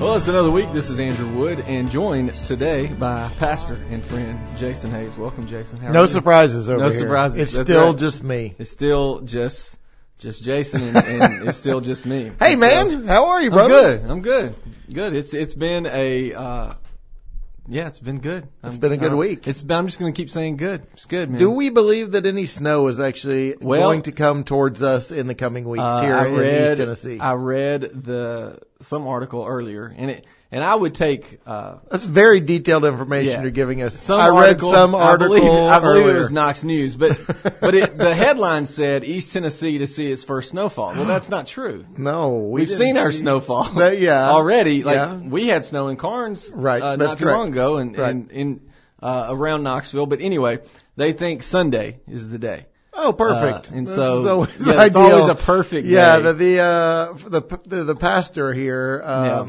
Well, it's another week. This is Andrew Wood, and joined today by pastor and friend Jason Hayes. Welcome, Jason. How are you? Surprises over here. No surprises. It's That's still right. just me. It's still just Jason, and it's still just me. Hey, And man, how are you, brother? I'm good. It's been a it's been good. It's been a good week. I'm just going to keep saying good. It's good, man. Do we believe that any snow is actually going to come towards us in the coming weeks here in East Tennessee? I read some article earlier, and I would take That's very detailed information you're giving us. I read some article. I believe earlier. it was Knox News, but the headline said East Tennessee to see its first snowfall. Well, that's not true. No, We've seen our snowfall already. We had snow in Carnes not too long ago, and in around Knoxville. But anyway, they think Sunday is the day. Oh, perfect! And it's always a perfect day. Yeah, the pastor here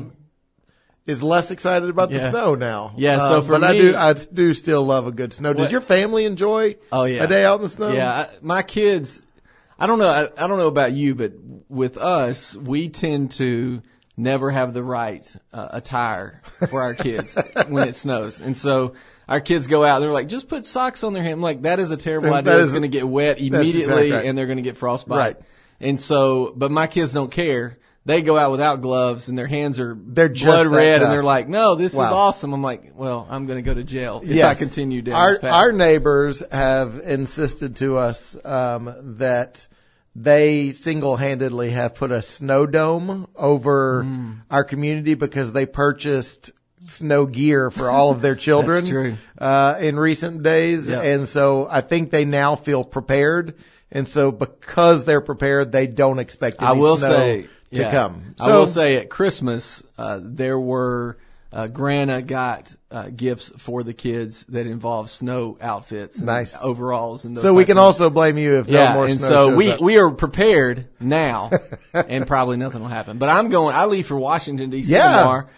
is less excited about the snow now. Yeah, so for me, I do still love a good snow. Did your family enjoy a day out in the snow? Yeah, my kids. I don't know about you, but with us, we tend to never have the right attire for our kids when it snows, and so our kids go out and they're like, just put socks on their hand. I'm like, that is a terrible idea. It's going to get wet immediately, and they're going to get frostbite. Right. And so, but my kids don't care. They go out without gloves and their hands are blood red, and they're like, no, this is awesome. I'm like, well, I'm going to go to jail if I continue down this path. Our neighbors have insisted to us that they single-handedly have put a snow dome over our community because they purchased snow gear for all of their children. That's true. In recent days. Yep. And so I think they now feel prepared. And so because they're prepared, they don't expect any snow to come. So, I will say at Christmas, there were, Grana got gifts for the kids that involve snow outfits and overalls. And those so we can also blame you if no more snow shows up. We are prepared now, and probably nothing will happen. But I leave for Washington, D.C. tomorrow.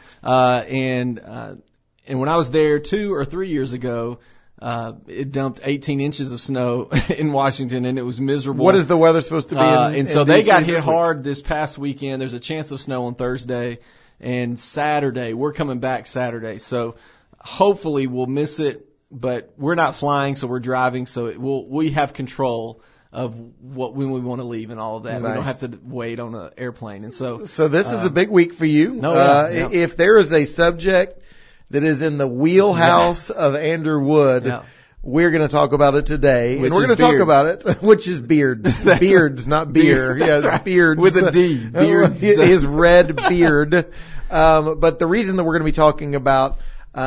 And when I was there 2 or 3 years ago, it dumped 18 inches of snow in Washington, and it was miserable. What is the weather supposed to be and so they got hit hard this past weekend. There's a chance of snow on Thursday and Saturday. We're coming back Saturday. So hopefully we'll miss it, but we're not flying, so we're driving. So we have control of when we want to leave and all of that. Nice. We don't have to wait on an airplane. And so this is a big week for you. Yeah. If there is a subject that is in the wheelhouse of Andrew Wood, we're going to talk about it today. And we're going to talk about it, which is beards. Beards, not beer. That's right. Beards. With a D. Beards. His red beard. But the reason that we're going to be talking about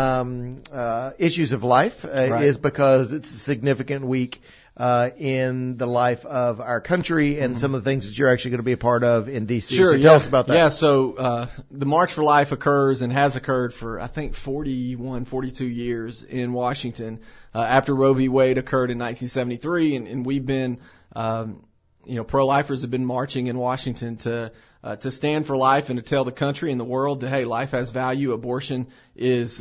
issues of life is because it's a significant week in the life of our country and some of the things that you're actually going to be a part of in D.C. Sure, so tell us about that. Yeah, so the March for Life occurs and has occurred for, I think, 41, 42 years in Washington after Roe v. Wade occurred in 1973. And we've been, pro-lifers have been marching in Washington to stand for life and to tell the country and the world that, hey, life has value. Abortion is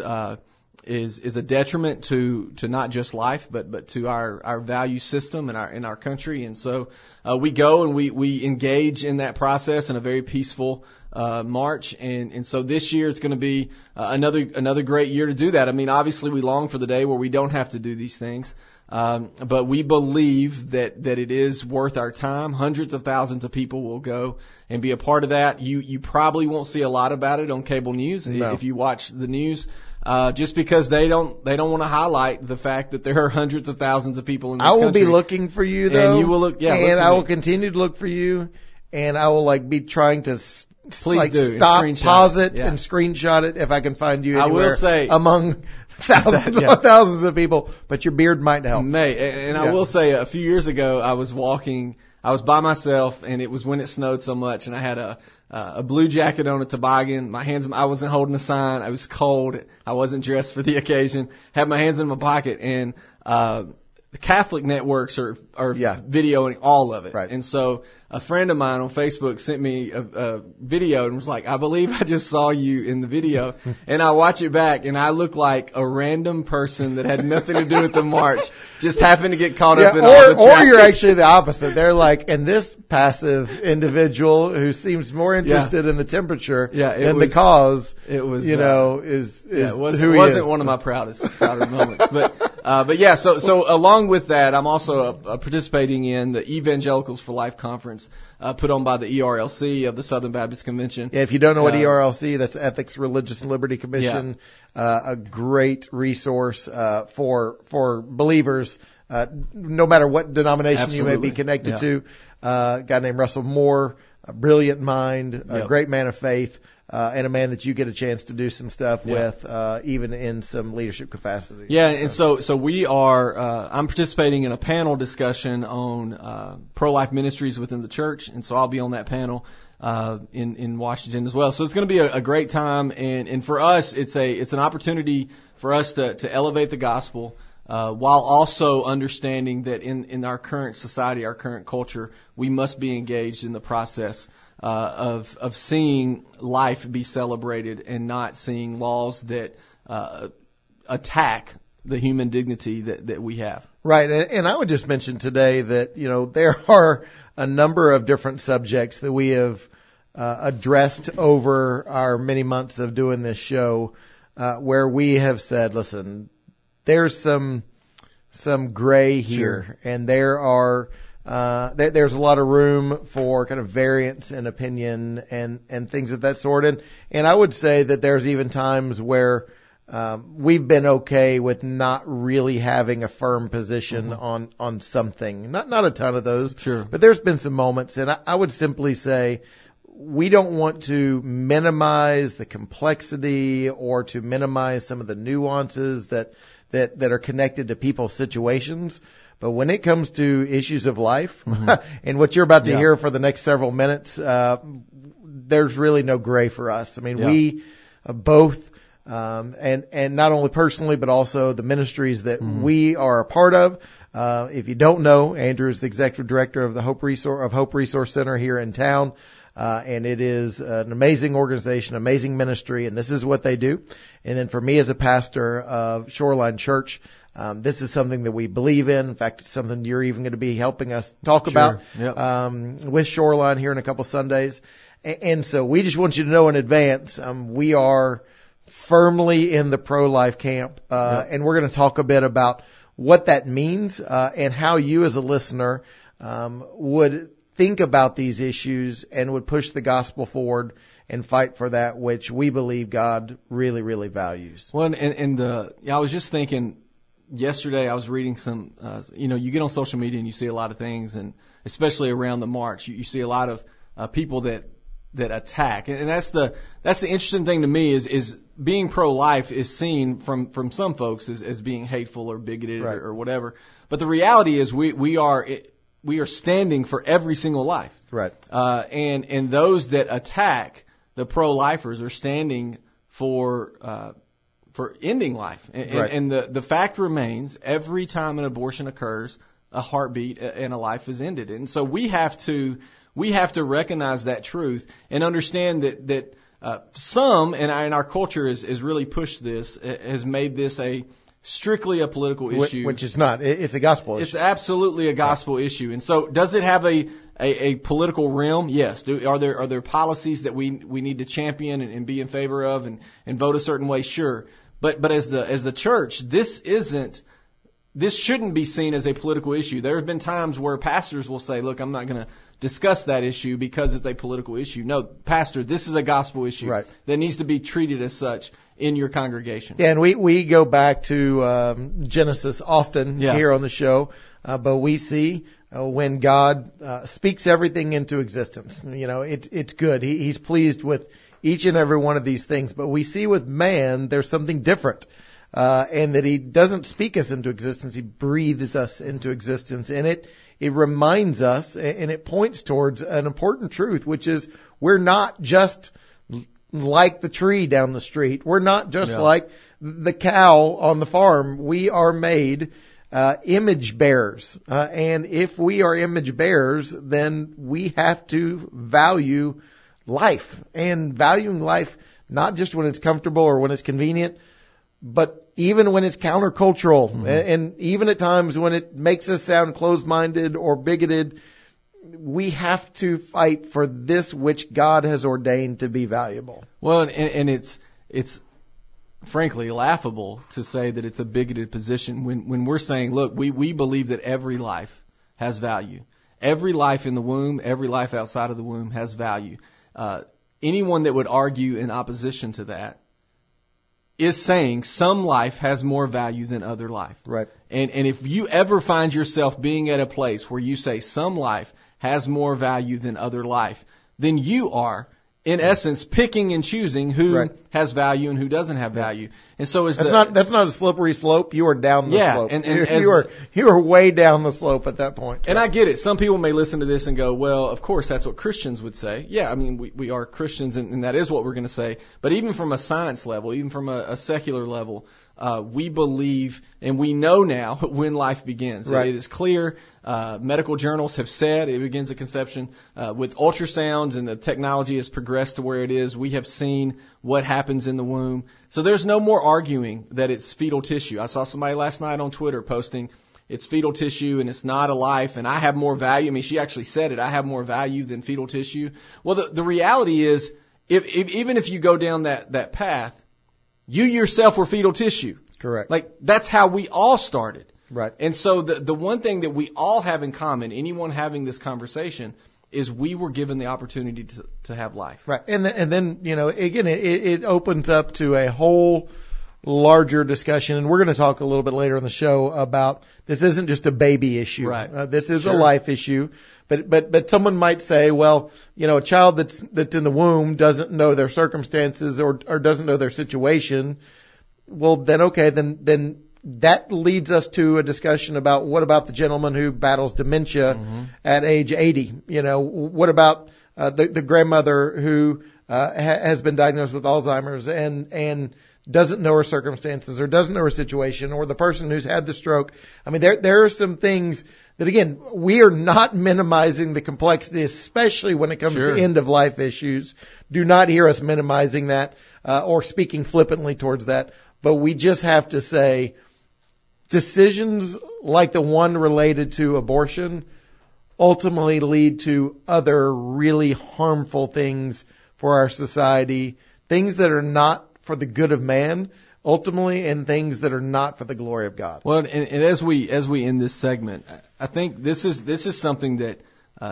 a detriment to not just life, but to our value system in our country. And so we go and we engage in that process in a very peaceful march. And so this year it's going to be another great year to do that. I mean, obviously we long for the day where we don't have to do these things. But we believe that it is worth our time. Hundreds of thousands of people will go and be a part of that. You probably won't see a lot about it on cable news if you watch the news. Just because they don't want to highlight the fact that there are hundreds of thousands of people in this country. I will be looking for you though. And you will look, and I will continue to look for you, and I will be trying to stop, pause it, and screenshot it if I can find you anywhere. I will say among thousands of people, but your beard might help. I will say a few years ago I was by myself, and it was when it snowed so much, and I had a blue jacket on, a toboggan. I wasn't holding a sign. I was cold. I wasn't dressed for the occasion. Had my hands in my pocket, and the Catholic networks are videoing all of it. Right. And so a friend of mine on Facebook sent me a video and was like, I believe I just saw you in the video. And I watch it back and I look like a random person that had nothing to do with the march, just happened to get caught up in all the traffic. Or you're actually the opposite. They're like, and this passive individual who seems more interested in the temperature than the cause, it was, is who he is. It wasn't one of my prouder moments. But yeah, so along with that, I'm also participating in the Evangelicals for Life conference put on by the ERLC of the Southern Baptist Convention. Yeah, if you don't know what ERLC, that's Ethics, Religious Liberty Commission, a great resource for believers, no matter what denomination you may be connected to. A guy named Russell Moore, a brilliant mind, a great man of faith. And a man that you get a chance to do some stuff with, even in some leadership capacity. Yeah, and so we are, I'm participating in a panel discussion on, pro-life ministries within the church, and so I'll be on that panel, in Washington as well. So it's going to be a great time, and for us, it's an opportunity for us to elevate the gospel, while also understanding that in our current society, our current culture, we must be engaged in the process of seeing life be celebrated and not seeing laws that attack the human dignity that we have. Right, and I would just mention today that there are a number of different subjects that we have addressed over our many months of doing this show, where we have said, listen, there's some gray here, and there's a lot of room for kind of variance in opinion and things of that sort. And I would say that there's even times where we've been okay with not really having a firm position on something. Not a ton of those. Sure. But there's been some moments, and I would simply say we don't want to minimize the complexity or to minimize some of the nuances that are connected to people's situations. But when it comes to issues of life, and what you're about to hear for the next several minutes, there's really no gray for us. I mean, we both, and not only personally, but also the ministries that we are a part of. If you don't know, Andrew is the executive director of the Hope Resource Center here in town. And it is an amazing organization, amazing ministry, and this is what they do. And then for me as a pastor of Shoreline Church, this is something that we believe in. In fact, it's something you're even going to be helping us talk about with Shoreline here in a couple Sundays. And so we just want you to know in advance, we are firmly in the pro-life camp, and we're going to talk a bit about what that means and how you as a listener would think about these issues and would push the gospel forward and fight for that which we believe God really, really values. Well, I was just thinking yesterday, I was reading some, you get on social media and you see a lot of things, and especially around the march, you see a lot of people that attack. And that's the interesting thing to me is being pro-life is seen from some folks as being hateful or bigoted or whatever. But the reality is we are standing for every single life. Right. And those that attack the pro-lifers are standing for ending life. And the fact remains, every time an abortion occurs, a heartbeat and a life is ended. And so we have to recognize that truth and understand that some, and our culture has really pushed this, has made this strictly a political issue. Which is not. It's a gospel issue. It's absolutely a gospel issue. And so does it have a political realm? Yes. Are there policies that we need to champion and be in favor of and vote a certain way? Sure. But as the church, this shouldn't be seen as a political issue. There have been times where pastors will say, look, I'm not going to discuss that issue because it's a political issue. No, pastor, this is a gospel issue that needs to be treated as such in your congregation. Yeah, and we go back to Genesis often here on the show, but we see when God speaks everything into existence. It's good. He's pleased with each and every one of these things, but we see with man there's something different. And that he doesn't speak us into existence, he breathes us into existence. And it reminds us and it points towards an important truth, which is we're not just like the tree down the street. We're not just like the cow on the farm. We are made image bearers. And if we are image bearers, then we have to value life, and valuing life not just when it's comfortable or when it's convenient, but even when it's countercultural, and even at times when it makes us sound closed-minded or bigoted. We have to fight for this which God has ordained to be valuable. Well, and it's frankly laughable to say that it's a bigoted position when we're saying, look, we believe that every life has value. Every life in the womb, every life outside of the womb has value. Anyone that would argue in opposition to that is saying some life has more value than other life. Right. And if you ever find yourself being at a place where you say some life has more value than other life, then you are, in essence, picking and choosing who has value and who doesn't have value. And so that's not a slippery slope. You are down the slope. And you are way down the slope at that point. And I get it. Some people may listen to this and go, well, of course, that's what Christians would say. Yeah, I mean, we are Christians, and that is what we're going to say. But even from a science level, even from a secular level, we believe and we know now when life begins. Right. It is clear. Medical journals have said it begins at conception. With ultrasounds and the technology has progressed to where it is, we have seen what happens in the womb. So there's no more arguing that it's fetal tissue. I saw somebody last night on Twitter posting it's fetal tissue and it's not a life and I have more value. I mean, she actually said it. I have more value than fetal tissue. Well, the reality is, even if you go down that path, you yourself were fetal tissue. Correct. Like, that's how we all started. Right. And so the one thing that we all have in common, anyone having this conversation, is we were given the opportunity to have life. Right. And then, you know, again, it opens up to a whole larger discussion. And we're going to talk a little bit later in the show about this isn't just a baby issue. Right. This is a life issue. But someone might say, well, you know, a child that's in the womb doesn't know their circumstances or doesn't know their situation. Well, then, okay, then that leads us to a discussion about what about the gentleman who battles dementia at age 80? You know, what about the grandmother who has been diagnosed with Alzheimer's and doesn't know her circumstances or doesn't know her situation, or the person who's had the stroke? I mean, there are some things that, again, we are not minimizing the complexity, especially when it comes to end of life issues. Do not hear us minimizing that or speaking flippantly towards that. But we just have to say, decisions like the one related to abortion ultimately lead to other really harmful things for our society, things that are not for the good of man, ultimately, and things that are not for the glory of God. Well, and as we end this segment, I think this is something that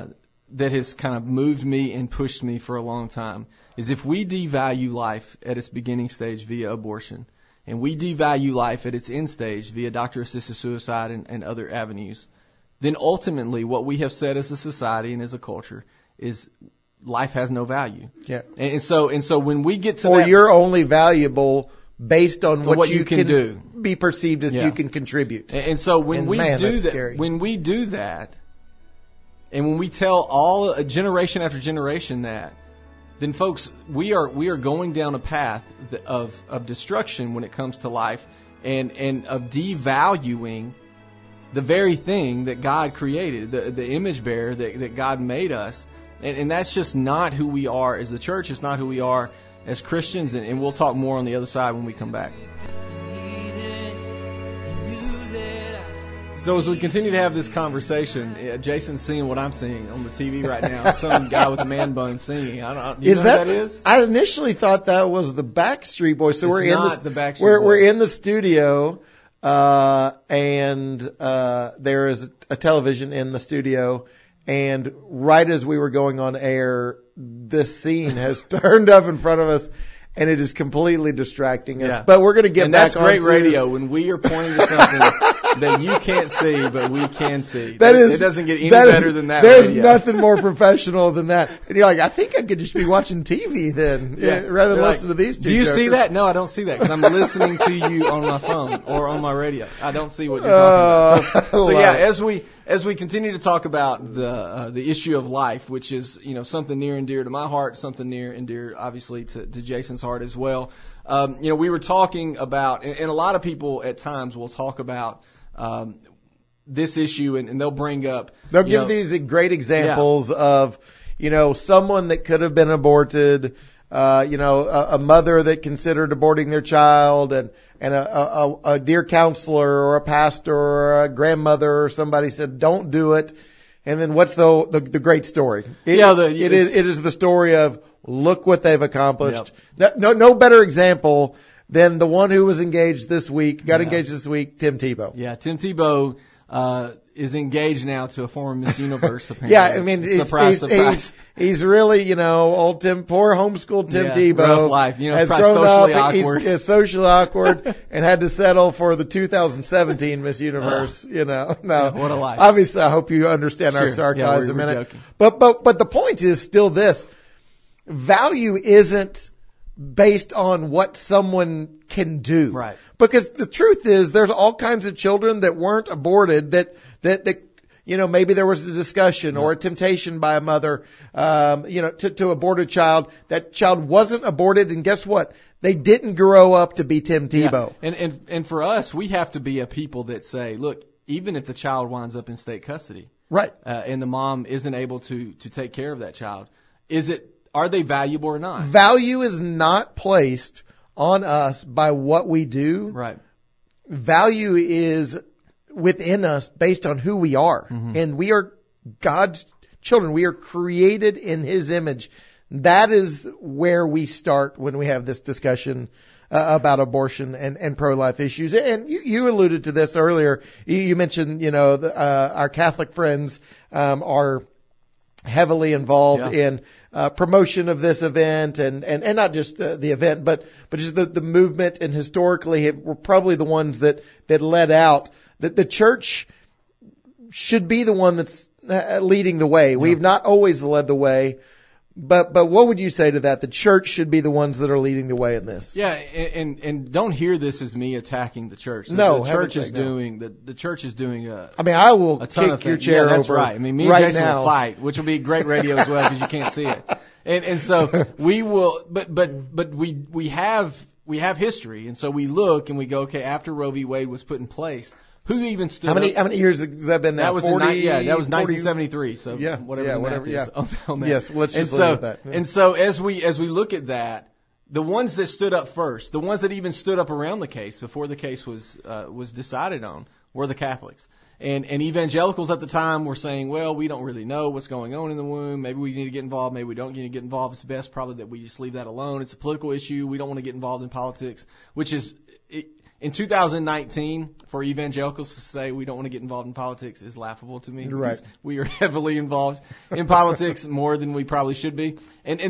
has kind of moved me and pushed me for a long time, is if we devalue life at its beginning stage via abortion, and we devalue life at its end stage via doctor-assisted suicide and other avenues, then ultimately what we have said as a society and as a culture is life has no value. Yeah. And so when we get to or you're only valuable based on what you can do, be perceived as you can contribute. And so when we do that, and when we tell generation after generation that, then folks, we are going down a path of destruction when it comes to life, and of devaluing the very thing that God created, the image bearer that God made us. And that's just not who we are as the church. It's not who we are as Christians. And we'll talk more on the other side when we come back. So as we continue to have this conversation, Jason's seeing what I'm seeing on the TV right now. Some guy with a man bun singing. Do you know who that is? I initially thought that was the Backstreet Boys. So we're in the studio, and there is a television in the studio. And right as we were going on air, this scene has turned up in front of us, and it is completely distracting us. Yeah. But we're going to get back on. And that's great radio when we are pointing to something that you can't see, but we can see. It doesn't get any better than that. There's nothing more professional than that. And you're like, I think I could just be watching TV then, rather than listen to these two. Do you see that? No, I don't see that because I'm listening to you on my phone or on my radio. I don't see what you're talking about. So yeah, as we continue to talk about the issue of life, which is, you know, something near and dear to my heart, something near and dear, obviously, to Jason's heart as well. You know, we were talking about, and a lot of people at times will talk about this issue, and they'll bring up. They'll give these great examples of, someone that could have been aborted, a mother that considered aborting their child, and a dear counselor or a pastor or a grandmother or somebody said, don't do it. And then what's the great story? It is the story of look what they've accomplished. Yep. No better example than the one who was engaged this week, engaged this week, Tim Tebow. Yeah, Tim Tebow is engaged now to a former Miss Universe, apparently. Yeah, I mean, surprise. He's really, old Tim, poor homeschooled Tim Tebow. Rough life, has probably grown socially up, awkward. He's socially awkward and had to settle for the 2017 Miss Universe, No. What a life. Obviously, I hope you understand our sarcasm we're in it. joking. But the point is still this. Value isn't based on what someone can do. Right. Because the truth is there's all kinds of children that weren't aborted that maybe there was a discussion or a temptation by a mother, to abort a child. That child wasn't aborted, and guess what? They didn't grow up to be Tim Tebow. Yeah. And for us, we have to be a people that say, look, even if the child winds up in state custody, right, and the mom isn't able to take care of that child, are they valuable or not? Value is not placed on us by what we do. Right. Value is within us based on who we are. Mm-hmm. And we are God's children. We are created in His image. That is where we start when we have this discussion about abortion and pro-life issues. And you alluded to this earlier. You mentioned, our Catholic friends are heavily involved in promotion of this event and not just the event, but just the movement, and historically were probably the ones that led out that the church should be the one that's leading the way. We've not always led the way, but what would you say to that? The church should be the ones that are leading the way in this. Yeah, and don't hear this as me attacking the church. No, the church is doing the church is doing I will kick your chair over. That's right. I mean, me and Jason will fight, which will be great radio as well because you can't see it. And so we will, but we have history, and so we look and we go, okay, after Roe v. Wade was put in place, who even stood up? How many years has that been now? That was 40, that was 1973. So whatever is on that. Yes, let's just leave it at that. Yeah. And so as we look at that, the ones that stood up first, the ones that even stood up around the case before the case was decided on, were the Catholics. And evangelicals at the time were saying, well, we don't really know what's going on in the womb. Maybe we need to get involved. Maybe we don't need to get involved. It's best probably that we just leave that alone. It's a political issue. We don't want to get involved in politics, which is in 2019 for evangelicals to say we don't want to get involved in politics is laughable to me. Right. We are heavily involved in politics more than we probably should be.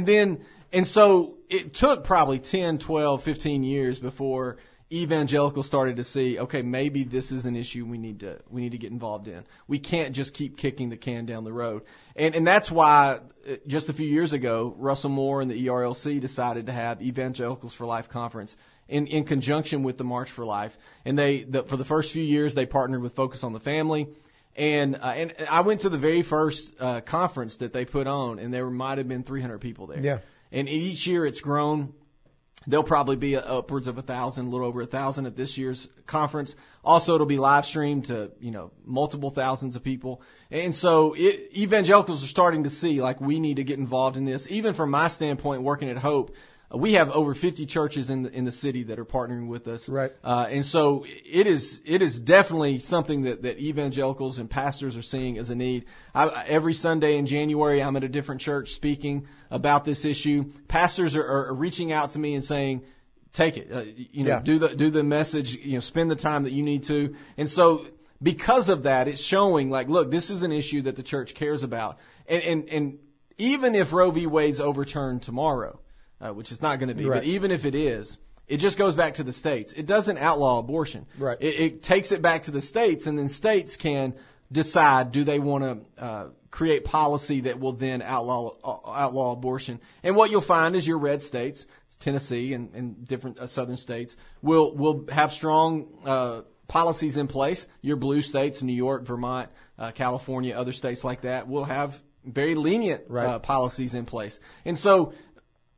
And so it took probably 10, 12, 15 years before evangelicals started to see, okay, maybe this is an issue we need to get involved in. We can't just keep kicking the can down the road. And that's why just a few years ago, Russell Moore and the ERLC decided to have Evangelicals for Life conference in conjunction with the March for Life. And for the first few years, they partnered with Focus on the Family. And I went to the very first conference that they put on, and there might have been 300 people there. Yeah. And each year it's grown. There'll probably be upwards of 1,000, a little over 1,000 at this year's conference. Also, it'll be live streamed to, multiple thousands of people. And so evangelicals are starting to see, like, we need to get involved in this. Even from my standpoint, working at Hope, we have over 50 churches in the city that are partnering with us. Right. And so it is definitely something that evangelicals and pastors are seeing as a need. Every Sunday in January, I'm at a different church speaking about this issue. Pastors are reaching out to me and saying, take it, do the message, spend the time that you need to. And so because of that, it's showing like, look, this is an issue that the church cares about. And even if Roe v. Wade's overturned tomorrow, which it's not going to be, right. But even if it is, it just goes back to the states. It doesn't outlaw abortion. Right. It takes it back to the states, and then states can decide, do they want to create policy that will then outlaw abortion. And what you'll find is your red states, Tennessee and different southern states, will have strong policies in place. Your blue states, New York, Vermont, California, other states like that, will have very lenient right. Policies in place. And so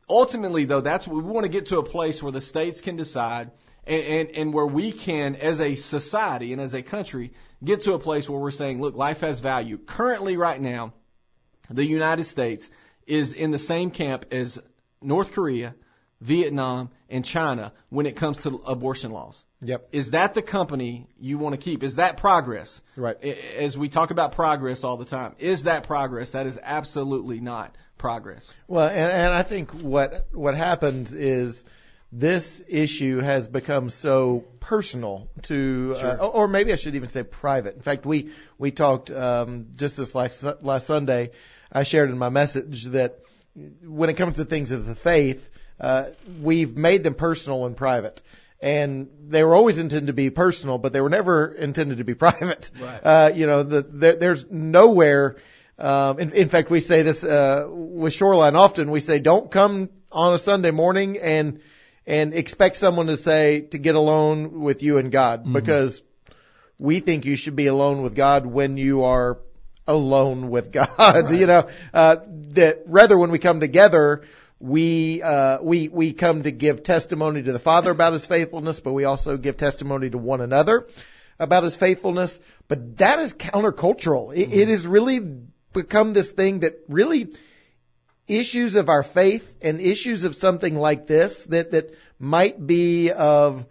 ultimately, though, that's what we want to get to, a place where the states can decide, and where we can, as a society and as a country, get to a place where we're saying, look, life has value. Currently, right now, the United States is in the same camp as North Korea, Vietnam, and China when it comes to abortion laws. Yep. Is that the company you want to keep? Is that progress? Right. As we talk about progress all the time, is that progress? That is absolutely not progress. Well, and I think what happens is this issue has become so personal to, or maybe I should even say private. In fact, we talked just this last Sunday. I shared in my message that when it comes to things of the faith, we've made them personal and private. And they were always intended to be personal, but they were never intended to be private. Right. There's nowhere, in fact, we say this, with Shoreline often, we say, don't come on a Sunday morning and expect someone to get alone with you and God, because we think you should be alone with God when you are alone with God. Right. That rather when we come together, we come to give testimony to the Father about His faithfulness, but we also give testimony to one another about His faithfulness. But that is countercultural. It has really become this thing that really issues of our faith and issues of something like this that might be of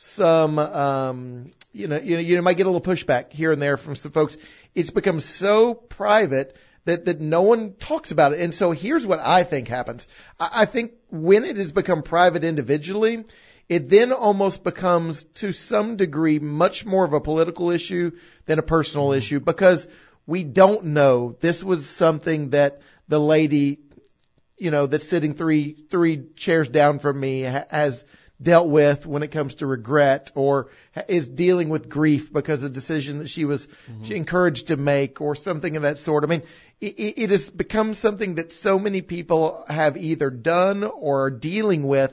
some, you might get a little pushback here and there from some folks. It's become so private that no one talks about it. And so here's what I think happens. I think when it has become private individually, it then almost becomes to some degree much more of a political issue than a personal issue, because we don't know. This was something that the lady, that's sitting three chairs down from me has dealt with when it comes to regret, or is dealing with grief because of a decision that she was encouraged to make, or something of that sort. I mean, it has become something that so many people have either done or are dealing with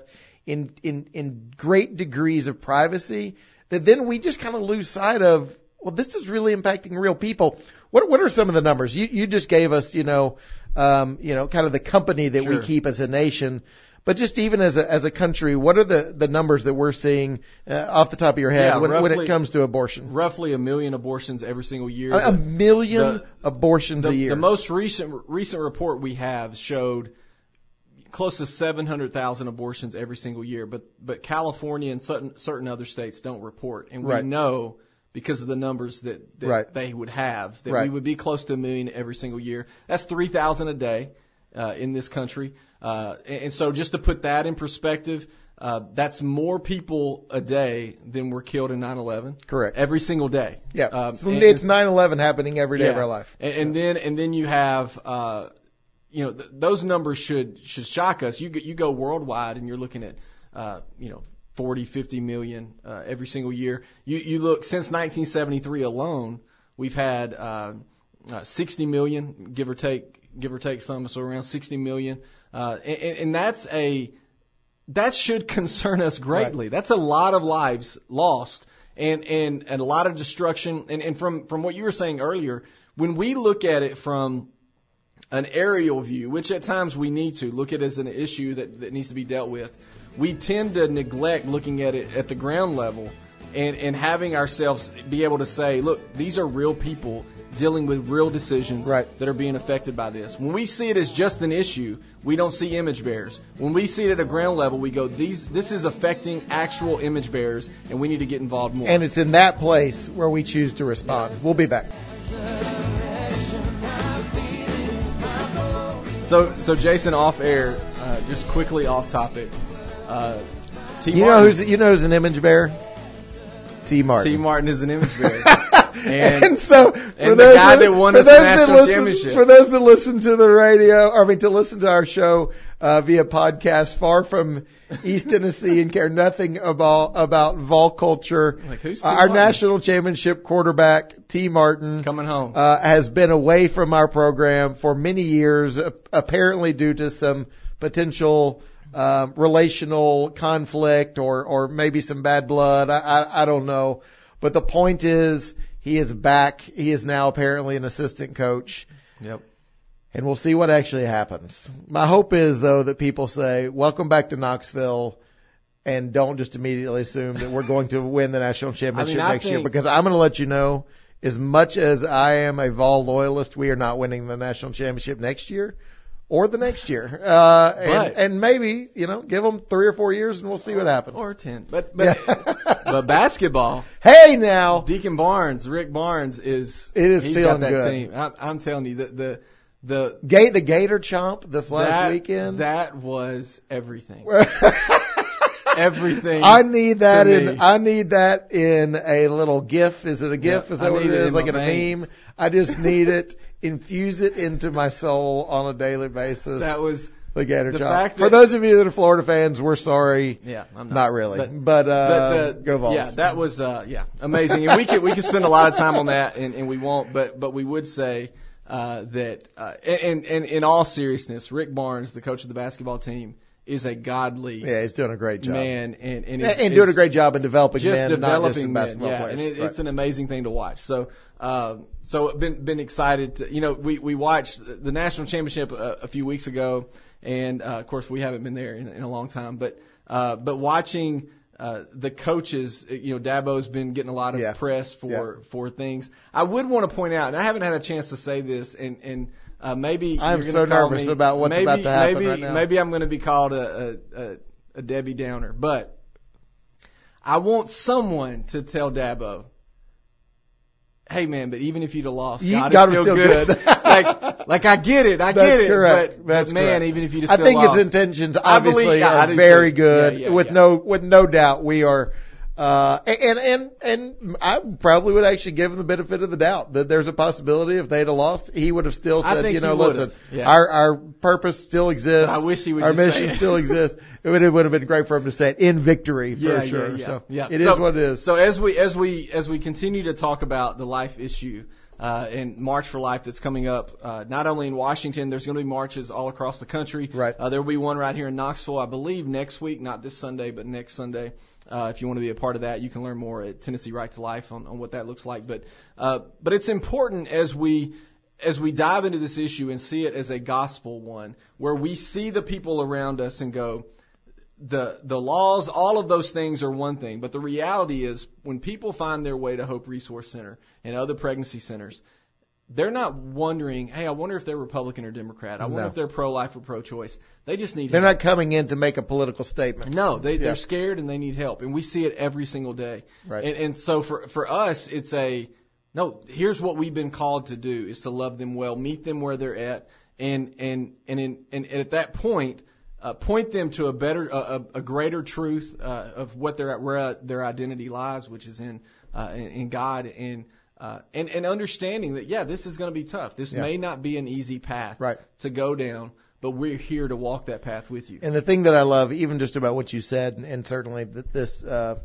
in great degrees of privacy, that then we just kind of lose sight of, well, this is really impacting real people. What are some of the numbers? You just gave us, kind of the company that we keep as a nation. But just even as a country, what are the numbers that we're seeing off the top of your head when it comes to abortion? Roughly 1 million abortions every single year. A million abortions a year. The most recent report we have showed close to 700,000 abortions every single year. But California and certain other states don't report, and we know because of the numbers that they would have that we would be close to 1 million every single year. That's 3,000 a day in this country. And so just to put that in perspective, that's more people a day than were killed in 9/11. Correct. Every single day. Yeah. So it's 9/11 happening every day of our life. And then you have, those numbers should shock us. You go worldwide and you're looking at, 40, 50 million, every single year. You look, since 1973 alone, we've had, 60 million, give or take some, so around 60 million. And that should concern us greatly. Right. That's a lot of lives lost and a lot of destruction. And from what you were saying earlier, when we look at it from an aerial view, which at times we need to look at it as an issue that needs to be dealt with, we tend to neglect looking at it at the ground level and having ourselves be able to say, look, these are real people dealing with real decisions that are being affected by this. When we see it as just an issue, we don't see image bearers. When we see it at a ground level, we go, this is affecting actual image bearers, and we need to get involved more. And it's in that place where we choose to respond. Yeah. We'll be back. So Jason, off air, just quickly off topic. You know who's an image bearer? T. Martin. T. Martin is an image bearer. And so, the guy that won us the national championship. For those that listen to the radio, to listen to our show via podcast, far from East Tennessee and care nothing about vol culture, who's our national championship quarterback, T. Martin, coming home, has been away from our program for many years, apparently due to some potential relational conflict or maybe some bad blood. I don't know. But the point is, he is back. He is now apparently an assistant coach. Yep. And we'll see what actually happens. My hope is, though, that people say, welcome back to Knoxville, and don't just immediately assume that we're going to win the national championship next year, because I'm going to let you know, as much as I am a Vol loyalist, we are not winning the national championship next year or the next year. And maybe, give them 3 or 4 years and we'll see what happens. Or 10. But basketball. Hey, now. Deacon Barnes, Rick Barnes he's feeling got that good. team. I'm telling you, the Gator Chomp this last weekend. That was everything. Everything. I need that in a little GIF. Is it a GIF? Yeah, is that what it is? Like in a veins. meme? I just need it. Infuse it into my soul on a daily basis. That was the Gator Chomp. fact For those of you that are Florida fans, we're sorry. Yeah, I'm not really. But go Vols. Yeah, that was amazing. And we could spend a lot of time on that, and we won't. But we would say that and in all seriousness, Rick Barnes, the coach of the basketball team, is a godly he's doing a great job, man, and doing a great job in developing just men, developing not just in basketball men, players. And it's an amazing thing to watch. So been excited to, we watched the national championship a few weeks ago, and of course we haven't been there in a long time, but watching the coaches, Dabo's been getting a lot of press for things. I would want to point out, and I haven't had a chance to say this, and maybe I'm so nervous about what's about to happen right now. Maybe I'm going to be called a Debbie Downer, but I want someone to tell Dabo, hey man, but even if you'd have lost, God is still good. like I get it, That's correct. But man, correct. even if you'd have still lost, I think lost, his intentions obviously are very good. With no doubt, we are. And I probably would actually give him the benefit of the doubt that there's a possibility if they'd have lost, he would have still said, listen, our purpose still exists. I wish he would. Our mission still exists. It would have been great for him to say it in victory for sure. So it is what it is. So as we continue to talk about the life issue, and March for Life that's coming up, not only in Washington, there's going to be marches all across the country. Right. There will be one right here in Knoxville, I believe, next week, not this Sunday, but next Sunday. If you want to be a part of that, you can learn more at Tennessee Right to Life on what that looks like. But it's important as we dive into this issue and see it as a gospel one, where we see the people around us and go, the laws, all of those things are one thing, but the reality is when people find their way to Hope Resource Center and other pregnancy centers, they're not wondering, hey, I wonder if they're Republican or Democrat. I wonder if they're pro-life or pro-choice. They just need help. They're not coming in to make a political statement. No, they're scared and they need help. And we see it every single day. Right. And so for us, it's here's what we've been called to do, is to love them well, meet them where they're at, and at that point, point them to a greater truth of where their identity lies, which is in God, and understanding that this is going to be tough. This may not be an easy path to go down, but we're here to walk that path with you. And the thing that I love, even just about what you said, and certainly that this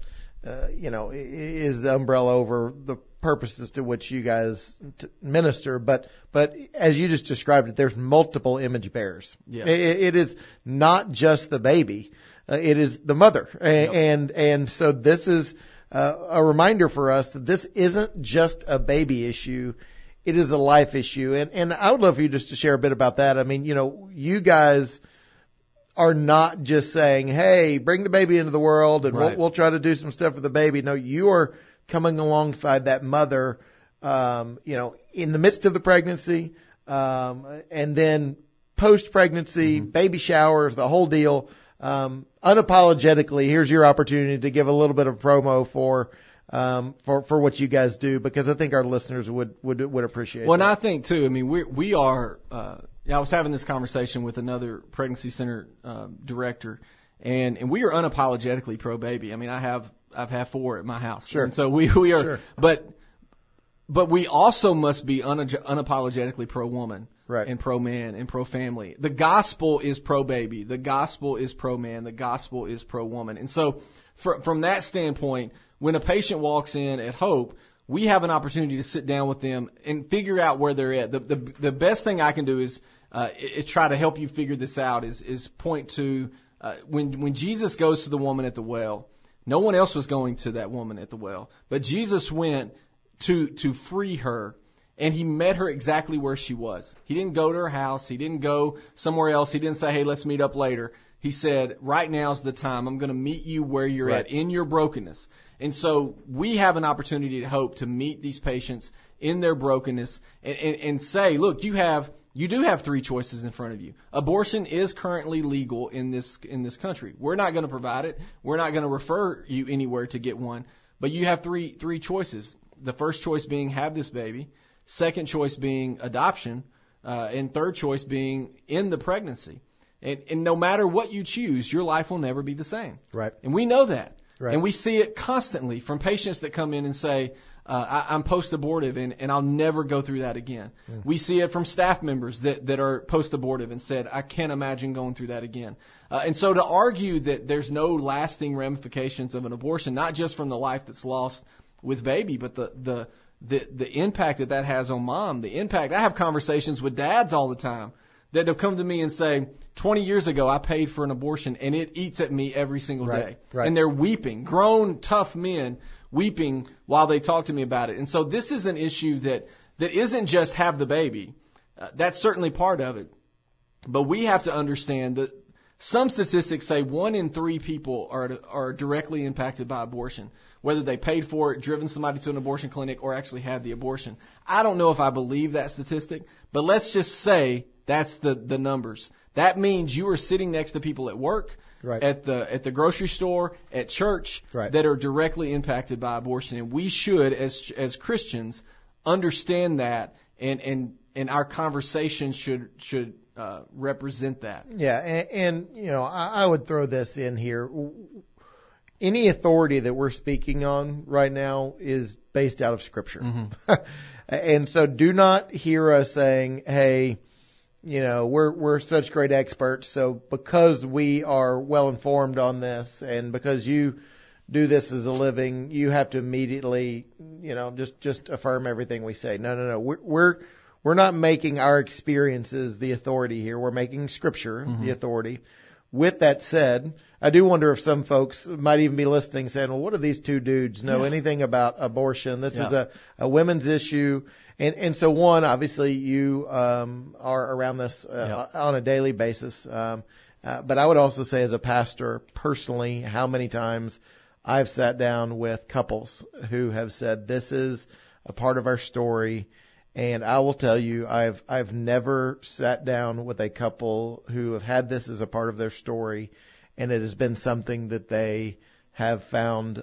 is the umbrella over the purposes to which you guys minister, but as you just described it, there's multiple image bearers. Yes. It is not just the baby, it is the mother, and so this is a reminder for us that this isn't just a baby issue, it is a life issue, and I would love for you just to share a bit about that. I mean, you guys are not just saying, hey, bring the baby into the world and we'll try to do some stuff for the baby. No, you are coming alongside that mother, in the midst of the pregnancy, and then post-pregnancy, baby showers, the whole deal. Unapologetically, here's your opportunity to give a little bit of promo for what you guys do, because I think our listeners would appreciate it. Well, and I think too, I mean, we are, I was having this conversation with another pregnancy center, director, and we are unapologetically pro-baby. I mean, I've had 4 at my house. Sure. And so we are, sure. but we also must be unapologetically pro-woman. Right. And pro-man and pro-family. The gospel is pro-baby. The gospel is pro-man. The gospel is pro-woman. And so from that standpoint, when a patient walks in at Hope, we have an opportunity to sit down with them and figure out where they're at. The best thing I can do is try to help you figure this out, is point to when Jesus goes to the woman at the well, no one else was going to that woman at the well, but Jesus went to free her And he met her exactly where she was. He didn't go to her house. He didn't go somewhere else. He didn't say, hey, let's meet up later. He said, right now's the time. I'm going to meet you where you're at in your brokenness. And so we have an opportunity to hope to meet these patients in their brokenness and say, look, you do have three choices in front of you. Abortion is currently legal in this country. We're not going to provide it. We're not going to refer you anywhere to get one. But you have three choices. The first choice being have this baby. Second choice being adoption. And third choice being end the pregnancy. And no matter what you choose, your life will never be the same. Right. And we know that. Right. And we see it constantly from patients that come in and say, I'm post-abortive and I'll never go through that again. We see it from staff members that are post-abortive and said, I can't imagine going through that again. And so to argue that there's no lasting ramifications of an abortion, not just from the life that's lost with baby, but the impact that has on mom, the impact. I have conversations with dads all the time that have come to me and say, 20 years ago, I paid for an abortion, and it eats at me every single day. Right. And they're weeping, grown, tough men weeping while they talk to me about it. And so this is an issue that isn't just have the baby. That's certainly part of it. But we have to understand that some statistics say 1 in 3 people are directly impacted by abortion, whether they paid for it, driven somebody to an abortion clinic, or actually had the abortion. I don't know if I believe that statistic, but let's just say that's the numbers. That means you are sitting next to people at work, at the grocery store, at church, that are directly impacted by abortion. And we should, as Christians, understand that, and our conversation should represent that. Yeah, and you know, I would throw this in here. Any authority that we're speaking on right now is based out of Scripture. Mm-hmm. And so do not hear us saying, hey, you know, we're such great experts, so because we are well informed on this and because you do this as a living, you have to immediately, you know, just affirm everything we say. No. We're not making our experiences the authority here. We're making Scripture the authority. With that said, I do wonder if some folks might even be listening saying, well, what do these two dudes know anything about abortion? This is a women's issue. And so one, obviously you are around this on a daily basis. But I would also say as a pastor personally, how many times I've sat down with couples who have said, this is a part of our story. And I will tell you, I've never sat down with a couple who have had this as a part of their story, and it has been something that they have found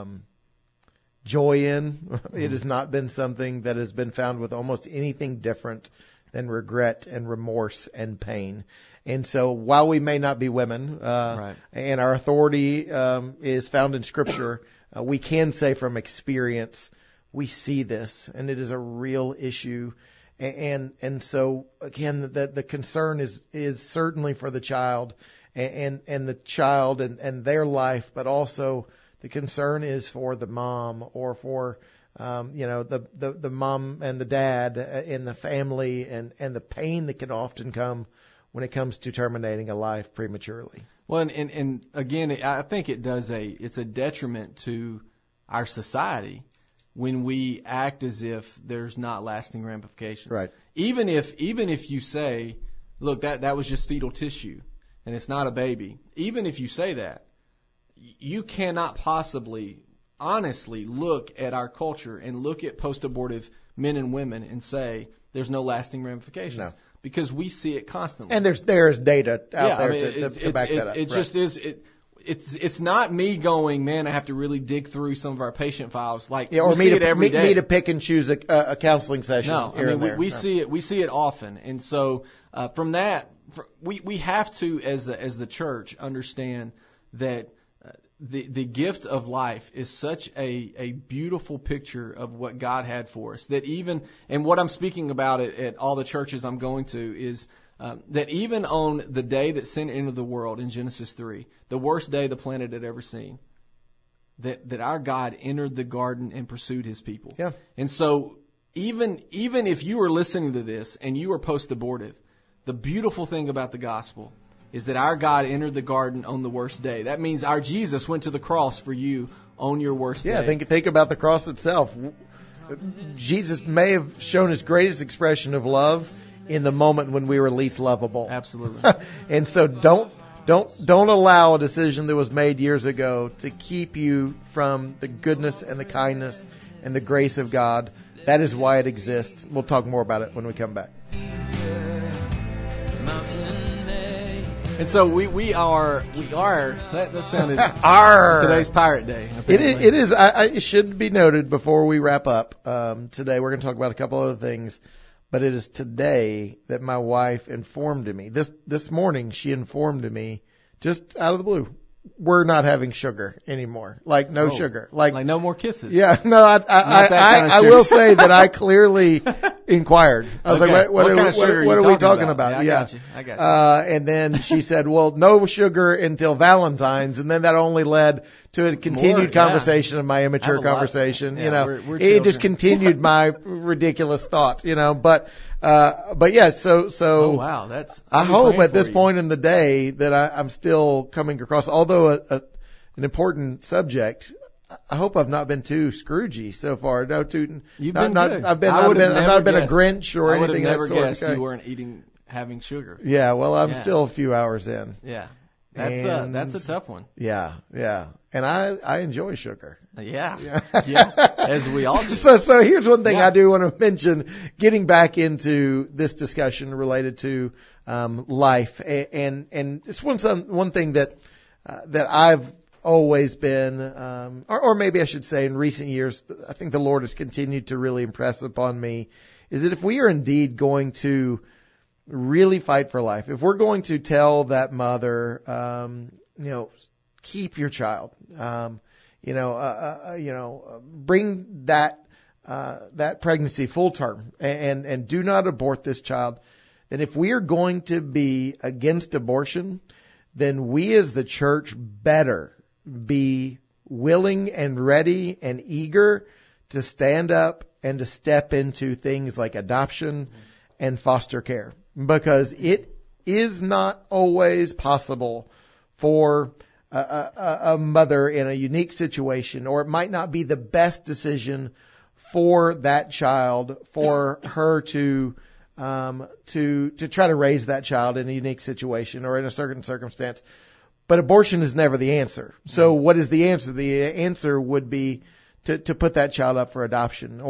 joy in. Mm-hmm. It has not been something that has been found with almost anything different than regret and remorse and pain. And so while we may not be women, and our authority is found in Scripture, we can say from experience, we see this, and it is a real issue. And so again, the concern is certainly for the child and the child and their life, but also the concern is for the mom or for, the mom and the dad in the family and the pain that can often come when it comes to terminating a life prematurely. Well, and again, I think it's a detriment to our society when we act as if there's not lasting ramifications. Right. Even if you say, look, that was just fetal tissue and it's not a baby. Even if you say that, you cannot possibly honestly look at our culture and look at post-abortive men and women and say there's no lasting ramifications. No. Because we see it constantly. And there's data out there to back that up. It just is. It's not me going, man, I have to really dig through some of our patient files. Like, or we see it every day. Me to pick and choose a counseling session. No, here and there. We see it often. And so, from that, we have to, as the church, understand that the gift of life is such a beautiful picture of what God had for us. That even, and what I'm speaking about at all the churches I'm going to is, that even on the day that sin entered the world in Genesis 3, the worst day the planet had ever seen, that our God entered the garden and pursued his people. Yeah. And so even if you are listening to this and you are post-abortive, the beautiful thing about the gospel is that our God entered the garden on the worst day. That means our Jesus went to the cross for you on your worst day. Yeah, think about the cross itself. Jesus may have shown his greatest expression of love in the moment when we were least lovable. Absolutely. And so don't allow a decision that was made years ago to keep you from the goodness and the kindness and the grace of God. That is why it exists. We'll talk more about it when we come back. And so we are that sounded today's Pirate Day. Apparently. It is. It should be noted before we wrap up. Today we're going to talk about a couple other things, but it is today that my wife informed me. This morning she informed me just out of the blue. We're not having sugar anymore. Like no sugar. Like no more kisses. Yeah. No, I will say that I clearly inquired. I was like, what are we talking about? Yeah. I got you. And then she said, well, no sugar until Valentine's. And then that only led to a continued conversation of my immature conversation. Yeah, we're it just continued my ridiculous thought, but yeah, so. Oh, wow. I hope at this point in the day that I'm still coming across, although an important subject. I hope I've not been too Scroogey so far. No, tooting. You've been good. I've not been a Grinch or anything. I would have never guessed you weren't having sugar. Yeah, well, I'm still a few hours in. Yeah. That's a tough one. Yeah. And I enjoy sugar. Yeah. As we all do. So here's one thing I do want to mention, getting back into this discussion related to life, and it's one thing that I've always been, or maybe I should say in recent years, I think the Lord has continued to really impress upon me, is that if we are indeed going to really fight for life, if we're going to tell that mother, keep your child, bring that pregnancy full term and do not abort this child, then if we are going to be against abortion, then we as the church better be willing and ready and eager to stand up and to step into things like adoption and foster care, because it is not always possible for a mother in a unique situation, or it might not be the best decision for that child, for her to try to raise that child in a unique situation or in a certain circumstance. But abortion is never the answer. So what is the answer? The answer would be to put that child up for adoption,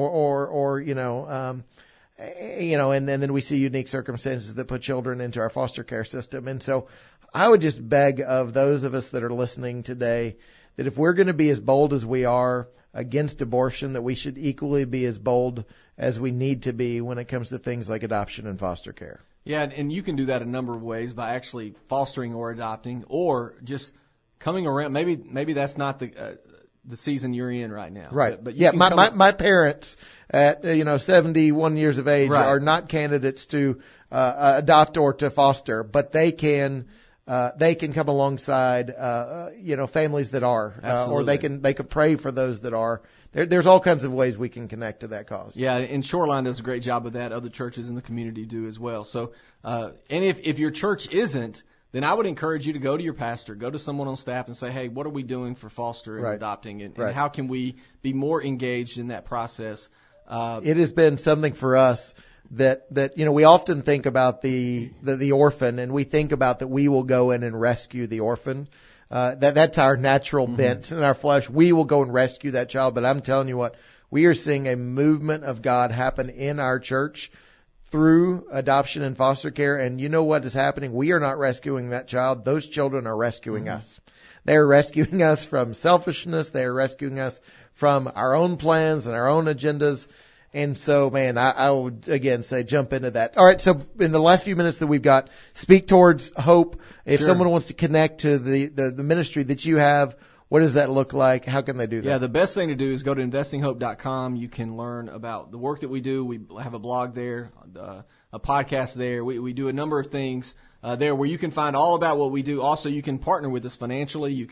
and then we see unique circumstances that put children into our foster care system. And so I would just beg of those of us that are listening today that if we're going to be as bold as we are against abortion, that we should equally be as bold as we need to be when it comes to things like adoption and foster care. Yeah, and you can do that a number of ways, by actually fostering or adopting, or just coming around. Maybe that's not the season you're in right now. Right. But my parents at 71 years of age are not candidates to adopt or to foster, but they can come alongside families that are, or they can pray for those that are. There's all kinds of ways we can connect to that cause. Yeah, and Shoreline does a great job of that. Other churches in the community do as well. So, and if your church isn't, then I would encourage you to go to your pastor, go to someone on staff and say, hey, what are we doing for foster and adopting, and how can we be more engaged in that process? It has been something for us that we often think about the orphan, and we think about that we will go in and rescue the orphan. That's our natural bent in our flesh. We will go and rescue that child. But I'm telling you what, we are seeing a movement of God happen in our church through adoption and foster care. And you know what is happening? We are not rescuing that child. Those children are rescuing us. They are rescuing us from selfishness. They are rescuing us from our own plans and our own agendas. And so, man, I would again say jump into that. All right. So in the last few minutes that we've got, speak towards hope. If someone wants to connect to the ministry that you have, what does that look like? How can they do that? Yeah, the best thing to do is go to investinghope.com. You can learn about the work that we do. We have a blog there, a podcast there. We do a number of things there where you can find all about what we do. Also, you can partner with us financially. You can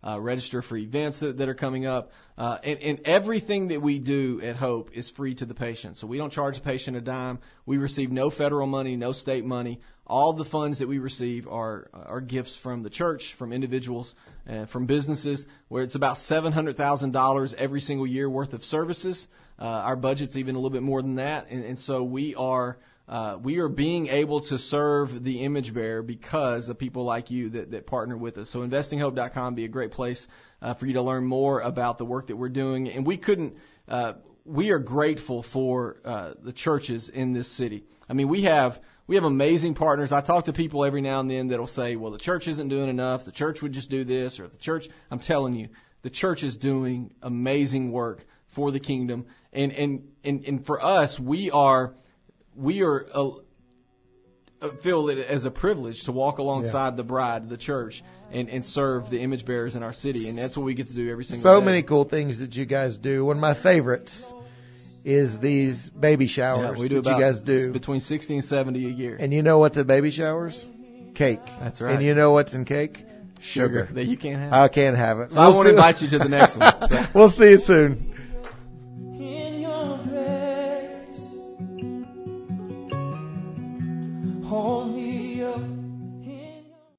register for events that are coming up. And everything that we do at Hope is free to the patient. So we don't charge the patient a dime. We receive no federal money, no state money. All the funds that we receive are gifts from the church, from individuals, from businesses, where it's about $700,000 every single year worth of services. Our budget's even a little bit more than that. And so we are being able to serve the image bearer because of people like you that partner with us. So investinghope.com would be a great place for you to learn more about the work that we're doing. And we are grateful for the churches in this city. I mean, we have amazing partners. I talk to people every now and then that'll say, well, the church isn't doing enough. The church would just do this, or the church. I'm telling you, the church is doing amazing work for the kingdom. And for us, we feel it as a privilege to walk alongside the bride, the church, and serve the image bearers in our city. And that's what we get to do every single day. So many cool things that you guys do. One of my favorites is these baby showers we do that you guys do. Between 60 and 70 a year. And you know what's at baby showers? Cake. That's right. And you know what's in cake? Sugar. That you can't have. I can't have it. So I won't invite you to the next one. So. We'll see you soon. In your grace, hold me